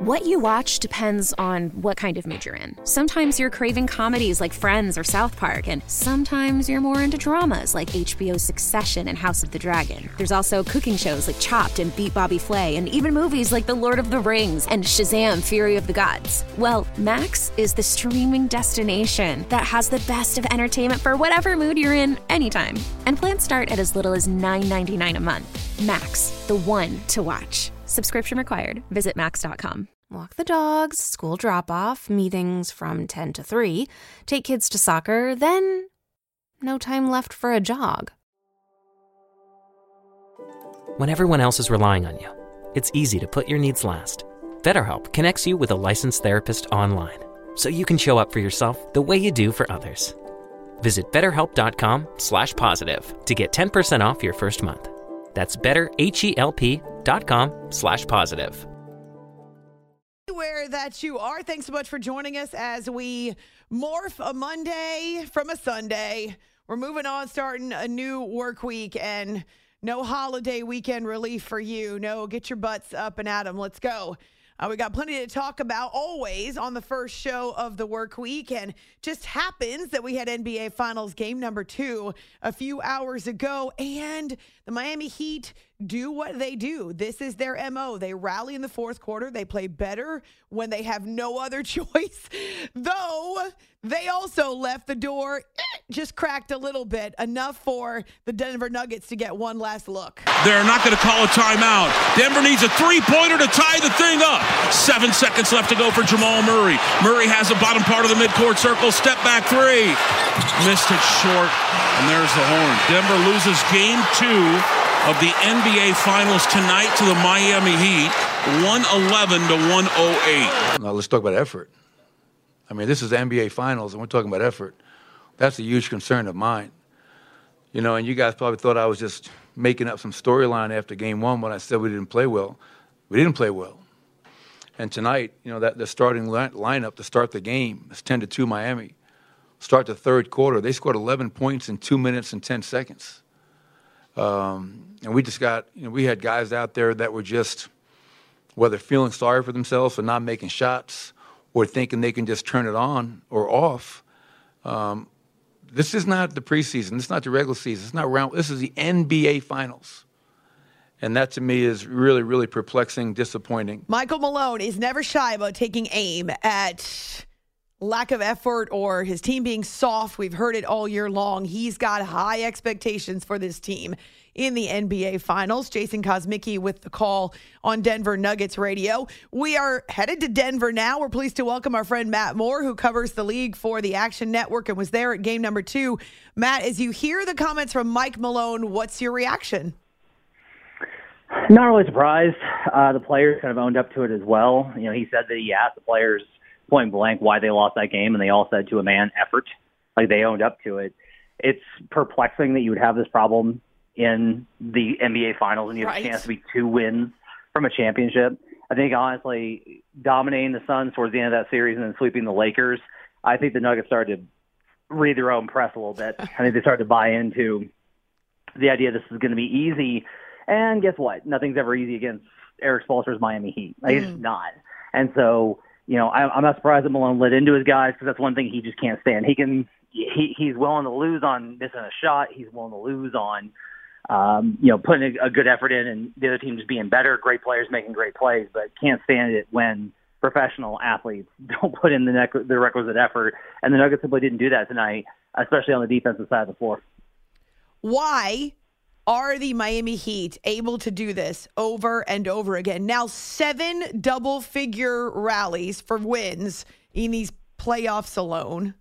What you watch depends on what kind of mood you're in. Sometimes you're craving comedies like Friends or South Park, and sometimes you're more into dramas like HBO's Succession and House of the Dragon. There's also cooking shows like Chopped and Beat Bobby Flay, and even movies like The Lord of the Rings and Shazam! Fury of the Gods. Well, Max is the streaming destination that has the best of entertainment for whatever mood you're in anytime. And plans start at as little as $9.99 a month. Max, the one to watch. Subscription required. Visit max.com. Walk the dogs, school drop-off, meetings from 10 to 3, take kids to soccer, then no time left for a jog. When everyone else is relying on you, it's easy to put your needs last. BetterHelp connects you with a licensed therapist online, so you can show up for yourself the way you do for others. Visit BetterHelp.com/positive to get 10% off your first month. That's BetterHelp.com/positive. Where that you are. Thanks so much for joining us as we morph a Monday from a Sunday. We're moving on, starting a new work week, and no holiday weekend relief for you. No, get your butts up and at 'em. Let's go. We got plenty to talk about always on the first show of the work week, and just happens that we had NBA Finals game number 2 a few hours ago, and the Miami Heat do what they do. This is their MO. They rally in the fourth quarter. They play better when they have no other choice, though they also left the door just cracked a little bit, enough for the Denver Nuggets to get one last look. They're not going to call a timeout. Denver needs a three-pointer to tie the thing up. 7 seconds left to go for Jamal Murray. Murray has the bottom part of the midcourt circle. Step back three. Missed it short, and there's the horn. Denver loses game 2 of the NBA Finals tonight to the Miami Heat, 111 to 108. Now let's talk about effort. I mean, this is the NBA Finals, and we're talking about effort. That's a huge concern of mine. You know, and you guys probably thought I was just making up some storyline after game 1 when I said we didn't play well. We didn't play well. And tonight, you know, that the starting lineup to start the game is 10-2 Miami. Start the third quarter. They scored 11 points in 2 minutes and 10 seconds. And we just got, you know, we had guys out there that were just, whether feeling sorry for themselves for not making shots or thinking they can just turn it on or off. This is not the preseason. This is not the regular season. It's not round. This is the NBA Finals. And that, to me, is really, really perplexing, disappointing. Michael Malone is never shy about taking aim at lack of effort or his team being soft. We've heard it all year long. He's got high expectations for this team in the NBA Finals. Jason Kosmicki with the call on Denver Nuggets radio. We are headed to Denver now. We're pleased to welcome our friend Matt Moore, who covers the league for the Action Network and was there at game number 2. Matt, as you hear the comments from Mike Malone, what's your reaction? Not really surprised. The players kind of owned up to it as well. You know, he said that he asked the players point blank why they lost that game, and they all said to a man, effort. Like, they owned up to it. It's perplexing that you would have this problem in the NBA Finals and you have a chance to be 2 wins from a championship. I think, honestly, dominating the Suns towards the end of that series and then sweeping the Lakers, I think the Nuggets started to read their own press a little bit. I think they started to buy into the idea this is going to be easy. And guess what? Nothing's ever easy against Eric Spoelstra's Miami Heat. Like, it's not. And so, you know, I'm not surprised that Malone lit into his guys, because that's one thing he just can't stand. He's willing to lose on missing a shot. He's willing to lose on, you know, putting a good effort in and the other team just being better, great players making great plays, but can't stand it when professional athletes don't put in the requisite effort. And the Nuggets simply didn't do that tonight, especially on the defensive side of the floor. Why are the Miami Heat able to do this over and over again? Now 7 double-figure rallies for wins in these playoffs alone.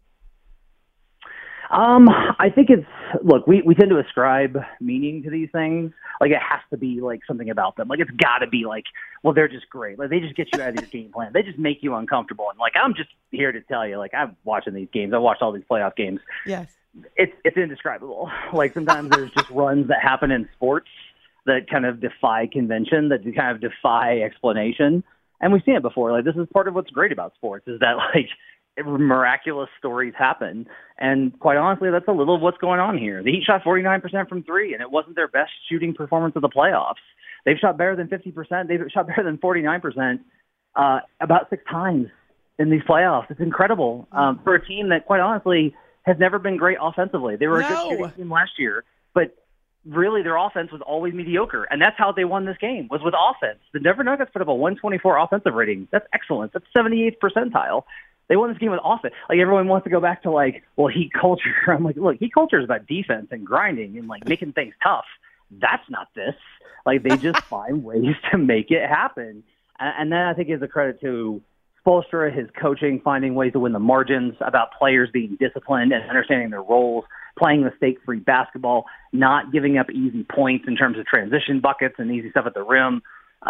I think it's, look, we tend to ascribe meaning to these things. Like, it has to be, like, something about them. Like, it's got to be, like, well, they're just great. Like, they just get you out of your game plan. They just make you uncomfortable. And, like, I'm just here to tell you, like, I'm watching these games. I watched all these playoff games. Yes. It's indescribable. Like, sometimes there's just runs that happen in sports that kind of defy convention, that kind of defy explanation. And we've seen it before. Like, this is part of what's great about sports, is that, like, miraculous stories happen. And quite honestly, that's a little of what's going on here. The Heat shot 49% from 3, and it wasn't their best shooting performance of the playoffs. They've shot better than 50%. They've shot better than 49%. about 6 times in these playoffs. It's incredible for a team that, quite honestly, has never been great offensively. They were a good shooting team last year, but really their offense was always mediocre, and that's how they won this game, was with offense. The Denver Nuggets put up a 124 offensive rating. That's excellent. That's 78th percentile. They won this game with offense. Like, everyone wants to go back to, like, well, Heat culture. I'm like, look, Heat culture is about defense and grinding and, like, making things tough. That's not this. Like, they just find ways to make it happen. And that, I think, is a credit to Spoelstra, his coaching, finding ways to win the margins, about players being disciplined and understanding their roles, playing mistake-free basketball, not giving up easy points in terms of transition buckets and easy stuff at the rim.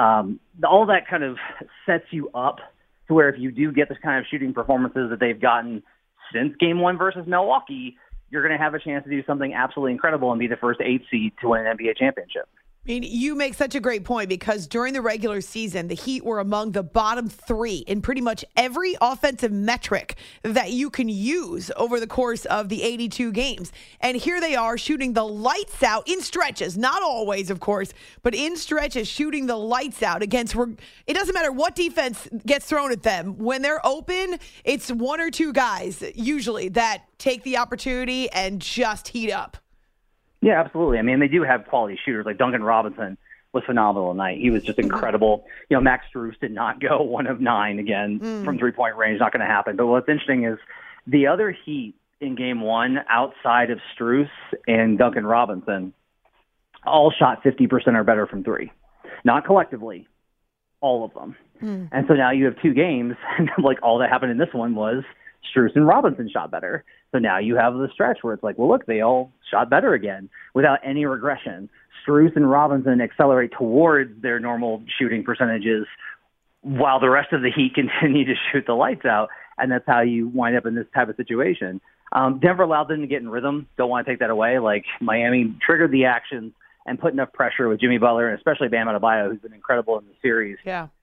All that kind of sets you up to where if you do get this kind of shooting performances that they've gotten since Game 1 versus Milwaukee, you're going to have a chance to do something absolutely incredible and be the first 8 seed to win an NBA championship. I mean, you make such a great point, because during the regular season, the Heat were among the bottom 3 in pretty much every offensive metric that you can use over the course of the 82 games. And here they are shooting the lights out in stretches, not always, of course, but in stretches, shooting the lights out against, it doesn't matter what defense gets thrown at them. When they're open, it's 1 or 2 guys usually that take the opportunity and just heat up. Yeah, absolutely. I mean, they do have quality shooters. Like Duncan Robinson was phenomenal tonight. He was just incredible. You know, Max Strus did not go 1 of 9 again from 3-point range. Not going to happen. But what's interesting is the other Heat in Game 1, outside of Strus and Duncan Robinson, all shot 50% or better from 3. Not collectively, all of them. And so now you have 2 games, and like all that happened in this one was Strus and Robinson shot better. So now you have the stretch where it's like, well, look, they all shot better again without any regression. Strus and Robinson accelerate towards their normal shooting percentages while the rest of the Heat continue to shoot the lights out. And that's how you wind up in this type of situation. Denver allowed them to get in rhythm. Don't want to take that away. Like, Miami triggered the actions and put enough pressure with Jimmy Butler and especially Bam Adebayo, who's been incredible in the series,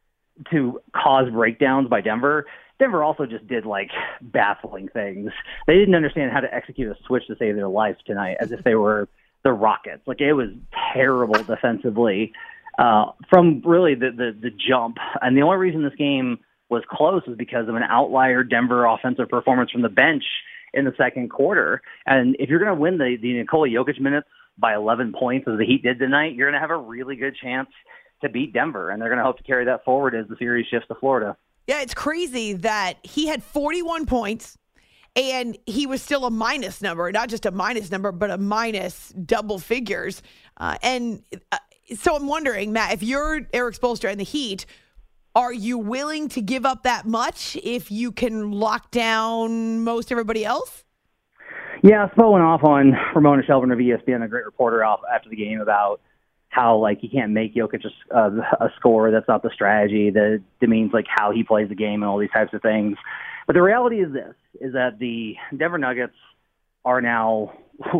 to cause breakdowns by Denver. Denver also just did, like, baffling things. They didn't understand how to execute a switch to save their life tonight, as if they were the Rockets. Like, it was terrible defensively from really the jump. And the only reason this game was close was because of an outlier Denver offensive performance from the bench in the second quarter. And if you're going to win the Nikola Jokic minutes by 11 points, as the Heat did tonight, you're going to have a really good chance to beat Denver. And they're going to hope to carry that forward as the series shifts to Florida. Yeah, it's crazy that he had 41 points and he was still a minus number, not just a minus number, but a minus double figures. So I'm wondering, Matt, if you're Eric Spoelstra and the Heat, are you willing to give up that much if you can lock down most everybody else? Yeah, Spo went off on Ramona Shelburne of ESPN, a great reporter, after the game about how, like, you can't make Jokic a scorer. That's not the strategy. That demeans, like, how he plays the game and all these types of things. But the reality is this, is that the Denver Nuggets are now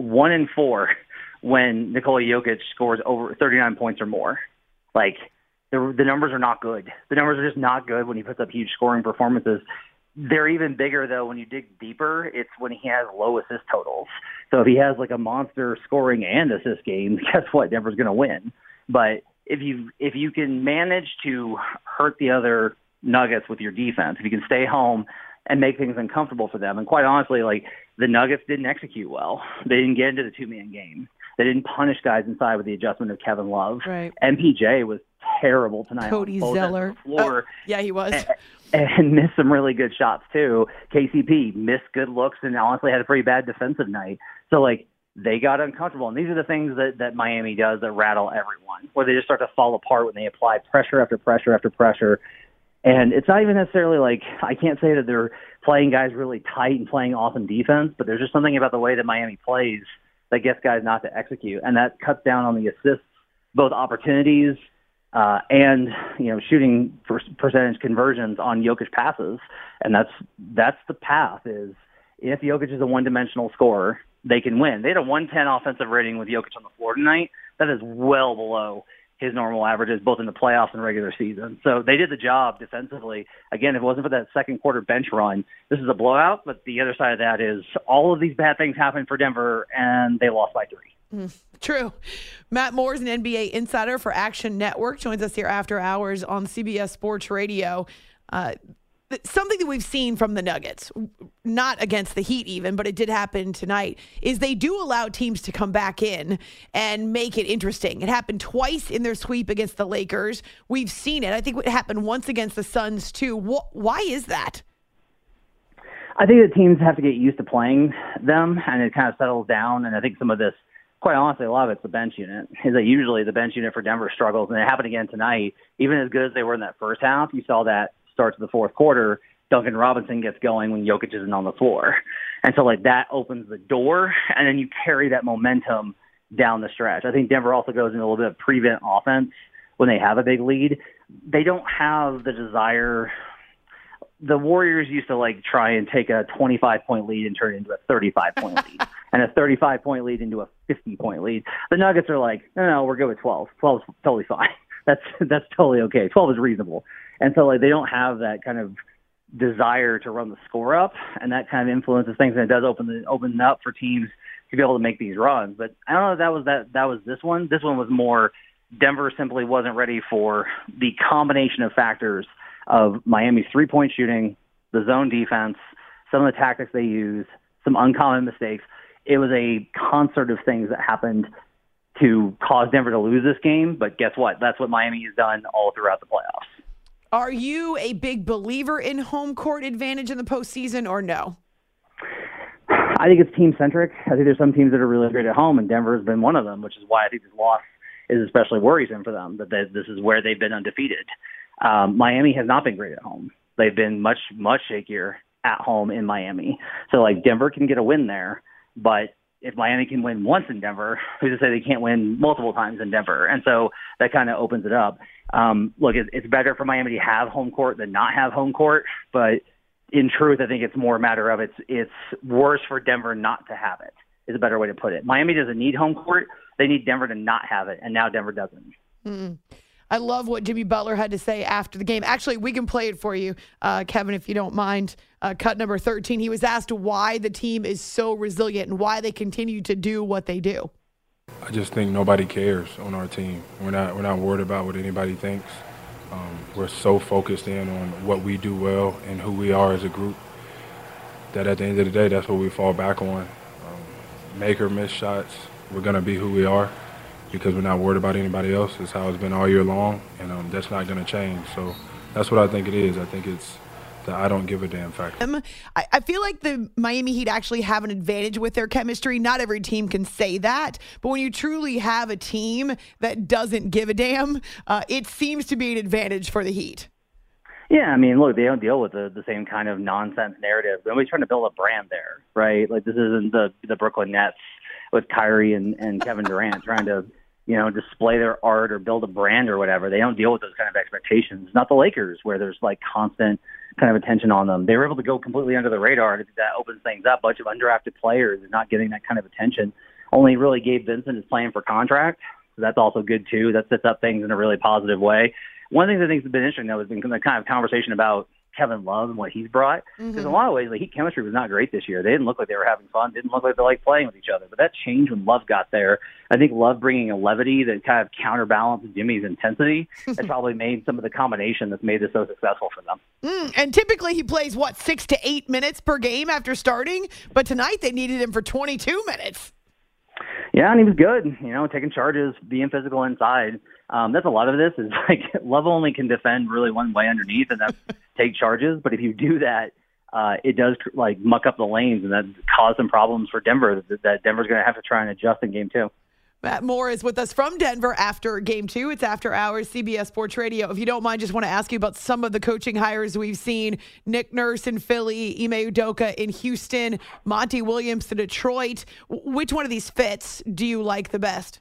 1-4 when Nikola Jokic scores over 39 points or more. Like, the numbers are not good. The numbers are just not good when he puts up huge scoring performances. They're even bigger, though, when you dig deeper. It's when he has low assist totals. So if he has, like, a monster scoring and assist game, guess what? Denver's going to win. But if you can manage to hurt the other Nuggets with your defense, if you can stay home and make things uncomfortable for them, and quite honestly, like, the Nuggets didn't execute well. They didn't get into the two-man game. They didn't punish guys inside with the adjustment of Kevin Love. Right. MPJ was terrible tonight. Cody Zeller. Floor, yeah, he was. And missed some really good shots, too. KCP missed good looks and honestly had a pretty bad defensive night. So, like, they got uncomfortable. And these are the things that Miami does that rattle everyone, where they just start to fall apart when they apply pressure after pressure after pressure. And it's not even necessarily like, I can't say that they're playing guys really tight and playing awesome defense, but there's just something about the way that Miami plays that gets guys not to execute. And that cuts down on the assists, both opportunities and, you know, shooting percentage conversions on Jokic passes. And that's the path, is if Jokic is a one-dimensional scorer, they can win. They had a 110 offensive rating with Jokic on the floor tonight. That is well below his normal averages, both in the playoffs and regular season. So they did the job defensively. Again, if it wasn't for that second quarter bench run, this is a blowout, but the other side of that is all of these bad things happened for Denver, and they lost by 3. True. Matt Moore is an NBA insider for Action Network, joins us here after hours on CBS Sports Radio. Something that we've seen from the Nuggets, not against the Heat even, but it did happen tonight, is they do allow teams to come back in and make it interesting. It happened twice in their sweep against the Lakers. We've seen it. I think it happened once against the Suns too. Why is that? I think the teams have to get used to playing them, and it kind of settles down. And I think some of this, quite honestly, a lot of it's the bench unit. Is that usually the bench unit for Denver struggles, and it happened again tonight. Even as good as they were in that first half, you saw that start to the fourth quarter, Duncan Robinson gets going when Jokic isn't on the floor. And so, that opens the door, and then you carry that momentum down the stretch. I think Denver also goes into a little bit of prevent offense when they have a big lead. They don't have the desire. The Warriors used to, try and take a 25-point lead and turn it into a 35-point lead, and a 35-point lead into a 50-point lead. The Nuggets are like, no, we're good with 12. 12 is totally fine. That's totally okay. 12 is reasonable. And so, they don't have that kind of desire to run the score up, and that kind of influences things, and it does open up for teams to be able to make these runs. But I don't know if that was this one. This one was more Denver simply wasn't ready for the combination of factors of Miami's three-point shooting, the zone defense, some of the tactics they use, some uncommon mistakes. It was a concert of things that happened to cause Denver to lose this game, but guess what? That's what Miami has done all throughout the playoffs. Are you a big believer in home court advantage in the postseason or no? I think it's team-centric. I think there's some teams that are really great at home, and Denver has been one of them, which is why I think this loss is especially worrisome for them, that this is where they've been undefeated. Miami has not been great at home. They've been much, much shakier at home in Miami. So, Denver can get a win there, but if Miami can win once in Denver, who's to say they can't win multiple times in Denver? And so that kind of opens it up. Look, it's better for Miami to have home court than not have home court, but in truth, I think it's more a matter of it's worse for Denver not to have it, is a better way to put it. Miami doesn't need home court. They need Denver to not have it, and now Denver doesn't. Mm-hmm. I love what Jimmy Butler had to say after the game. Actually, we can play it for you, Kevin, if you don't mind. Cut number 13. He was asked why the team is so resilient and why they continue to do what they do. I just think nobody cares on our team. We're not worried about what anybody thinks. We're so focused in on what we do well and who we are as a group that at the end of the day, that's what we fall back on. Make or miss shots, we're going to be who we are, because we're not worried about anybody else. It's how it's been all year long, and that's not going to change. So that's what I think it is. I think it's the I don't give a damn factor. I feel like the Miami Heat actually have an advantage with their chemistry. Not every team can say that, but when you truly have a team that doesn't give a damn, it seems to be an advantage for the Heat. Yeah, I mean, look, they don't deal with the same kind of nonsense narrative. Nobody's trying to build a brand there, right? This isn't the Brooklyn Nets with Kyrie and Kevin Durant trying to, display their art or build a brand or whatever. They don't deal with those kind of expectations. Not the Lakers, where there's constant kind of attention on them. They were able to go completely under the radar. That opens things up. A bunch of undrafted players are not getting that kind of attention. Only really Gabe Vincent is playing for contract, so that's also good too. That sets up things in a really positive way. One of the things I think has been interesting, though, has been the kind of conversation about Kevin Love and what he's brought. Because in a lot of ways, the Heat chemistry was not great this year. They didn't look like they were having fun. Didn't look like they liked playing with each other. But that changed when Love got there. I think Love bringing a levity that kind of counterbalanced Jimmy's intensity has probably made some of the combination that's made this so successful for them. And typically he plays, 6 to 8 minutes per game after starting? But tonight they needed him for 22 minutes. Yeah, and he was good, taking charges, being physical inside. That's a lot of this is Love only can defend really one way underneath, and that's take charges. But if you do that, it does muck up the lanes, and that cause some problems for Denver that Denver's going to have to try and adjust in game 2. Matt Moore is with us from Denver after game 2. It's After Hours, CBS Sports Radio. If you don't mind, just want to ask you about some of the coaching hires we've seen. Nick Nurse in Philly, Ime Udoka in Houston, Monty Williams to Detroit. Which one of these fits do you like the best?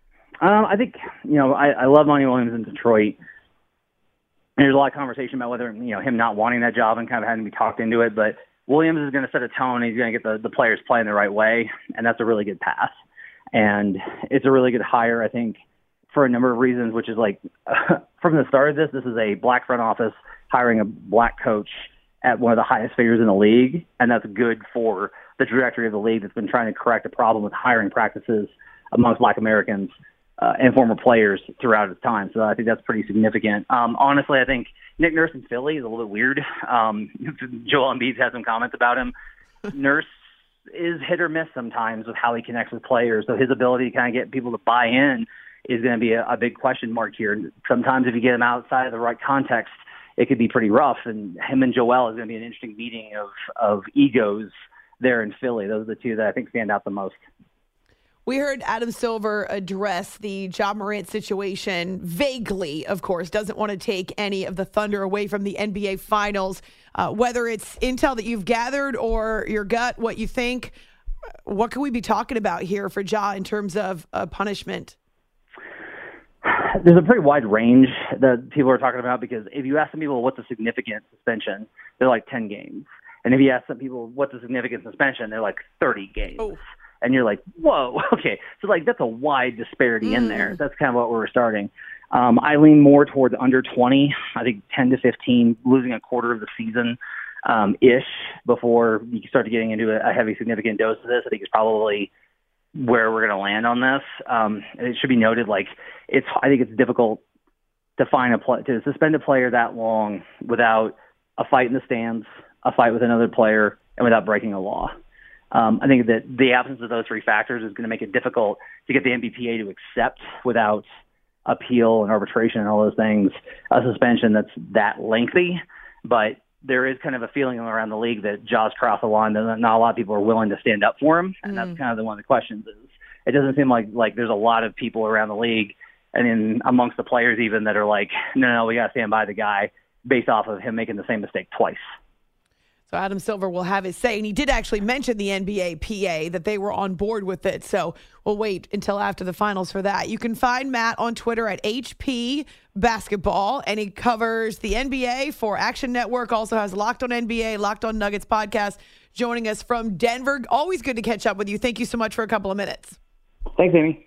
I think, I love Monty Williams in Detroit. There's a lot of conversation about whether, him not wanting that job and kind of having to be talked into it. But Williams is going to set a tone. He's going to get the players playing the right way, and that's a really good pass. And it's a really good hire, I think, for a number of reasons, which is from the start of this is a black front office hiring a black coach at one of the highest figures in the league, and that's good for the trajectory of the league that's been trying to correct a problem with hiring practices amongst black Americans and former players throughout his time. So I think that's pretty significant. Honestly, I think Nick Nurse in Philly is a little bit weird. Joel Embiid has some comments about him. Nurse is hit or miss sometimes with how he connects with players. So his ability to kind of get people to buy in is going to be a big question mark here. Sometimes if you get him outside of the right context, it could be pretty rough. And him and Joel is going to be an interesting meeting of egos there in Philly. Those are the two that I think stand out the most. We heard Adam Silver address the Ja Morant situation vaguely, of course, doesn't want to take any of the thunder away from the NBA Finals. Whether it's intel that you've gathered or your gut, what you think, what can we be talking about here for Ja in terms of punishment? There's a pretty wide range that people are talking about, because if you ask some people what's a significant suspension, they're like 10 games. And if you ask some people what's a significant suspension, they're like 30 games. Oh. And you're like, whoa, okay. So, like, that's a wide disparity in there. That's kind of what we're starting. I lean more towards under 20. I think 10 to 15, losing a quarter of the season ish before you start getting into a heavy, significant dose of this. I think it's probably where we're going to land on this. And it should be noted, like, I think it's difficult to to suspend a player that long without a fight in the stands, a fight with another player, and without breaking a law. I think that the absence of those three factors is going to make it difficult to get the NBPA to accept, without appeal and arbitration and all those things, a suspension that's that lengthy. But there is kind of a feeling around the league that Ja's crossed the line, that not a lot of people are willing to stand up for him. And that's kind of one of the questions is, it doesn't seem like there's a lot of people around the league and in amongst the players even that are like, no, we got to stand by the guy based off of him making the same mistake twice. So Adam Silver will have his say, and he did actually mention the NBA PA, that they were on board with it. So we'll wait until after the finals for that. You can find Matt on Twitter at HP Basketball, and he covers the NBA for Action Network, also has Locked on NBA, Locked on Nuggets podcast, joining us from Denver. Always good to catch up with you. Thank you so much for a couple of minutes. Thanks, Amy.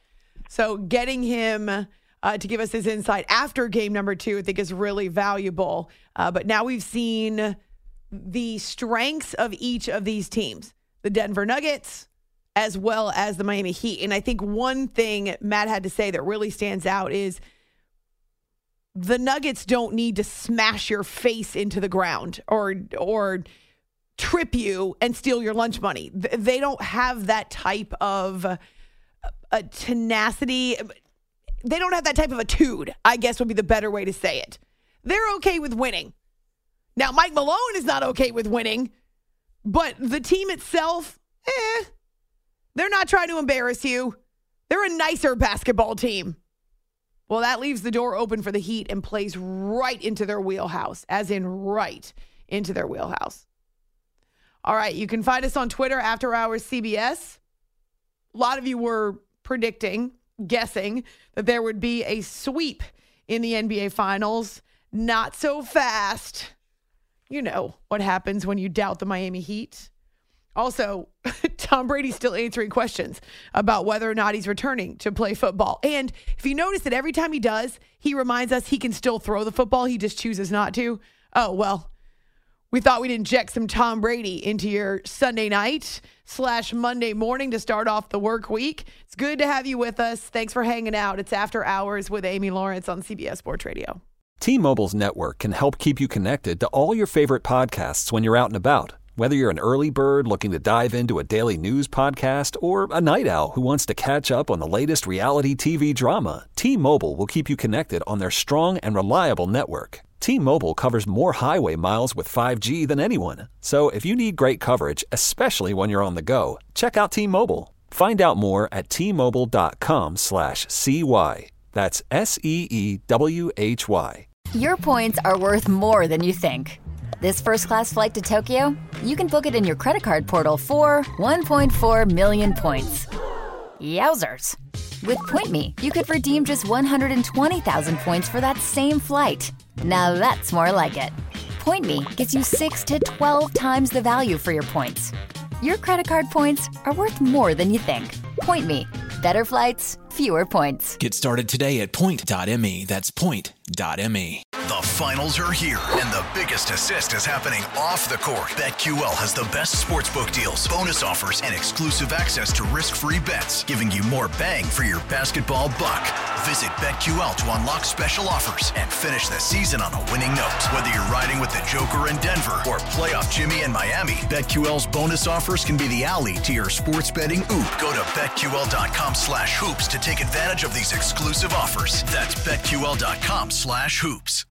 So getting him to give us his insight after game number 2, I think is really valuable. But now we've seen the strengths of each of these teams, the Denver Nuggets as well as the Miami Heat. And I think one thing Matt had to say that really stands out is the Nuggets don't need to smash your face into the ground or trip you and steal your lunch money. They don't have that type of a tenacity. They don't have that type of attitude, I guess would be the better way to say it. They're okay with winning. Now, Mike Malone is not okay with winning, but the team itself, they're not trying to embarrass you. They're a nicer basketball team. Well, that leaves the door open for the Heat and plays right into their wheelhouse, as in right into their wheelhouse. All right, you can find us on Twitter, After Hours CBS. A lot of you were guessing that there would be a sweep in the NBA Finals. Not so fast. You know what happens when you doubt the Miami Heat. Also, Tom Brady's still answering questions about whether or not he's returning to play football. And if you notice that every time he does, he reminds us he can still throw the football. He just chooses not to. Oh, well, we thought we'd inject some Tom Brady into your Sunday night / Monday morning to start off the work week. It's good to have you with us. Thanks for hanging out. It's After Hours with Amy Lawrence on CBS Sports Radio. T-Mobile's network can help keep you connected to all your favorite podcasts when you're out and about. Whether you're an early bird looking to dive into a daily news podcast or a night owl who wants to catch up on the latest reality TV drama, T-Mobile will keep you connected on their strong and reliable network. T-Mobile covers more highway miles with 5G than anyone. So if you need great coverage, especially when you're on the go, check out T-Mobile. Find out more at T-Mobile.com/CY. That's SEEWHY. Your points are worth more than you think. This first-class flight to Tokyo, you can book it in your credit card portal for 1.4 million points. Yowzers. With PointMe, you could redeem just 120,000 points for that same flight. Now that's more like it. PointMe gets you 6 to 12 times the value for your points. Your credit card points are worth more than you think. PointMe. Better flights, fewer points. Get started today at point.me. That's point.me. The finals are here, and the biggest assist is happening off the court. BetQL has the best sportsbook deals, bonus offers, and exclusive access to risk-free bets, giving you more bang for your basketball buck. Visit BetQL to unlock special offers and finish the season on a winning note. Whether you're riding with the Joker in Denver or playoff Jimmy in Miami, BetQL's bonus offers can be the alley to your sports betting oop. Go to BetQL.com/hoops to take advantage of these exclusive offers. That's BetQL.com/hoops.